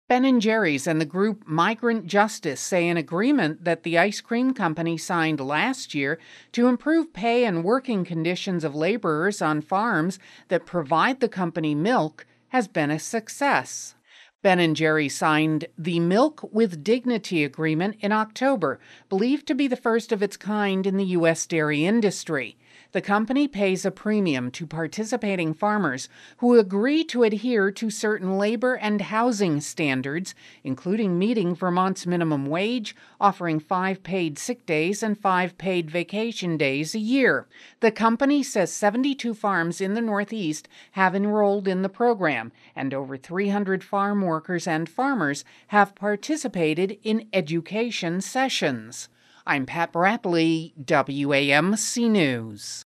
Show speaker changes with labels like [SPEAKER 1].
[SPEAKER 1] Ben & Jerry's and the group Migrant Justice say an agreement that the ice cream company signed last year to improve pay and working conditions of laborers on farms that provide the company milk has been a success. Ben & Jerry signed the Milk with Dignity agreement in October, believed to be the first of its kind in the U.S. dairy industry. The company pays a premium to participating farmers who agree to adhere to certain labor and housing standards, including meeting Vermont's minimum wage, offering 5 paid sick days and 5 paid vacation days a year. The company says 72 farms in the Northeast have enrolled in the program, and over 300 farm workers and farmers have participated in education sessions. I'm Pat Bradley, WAMC News.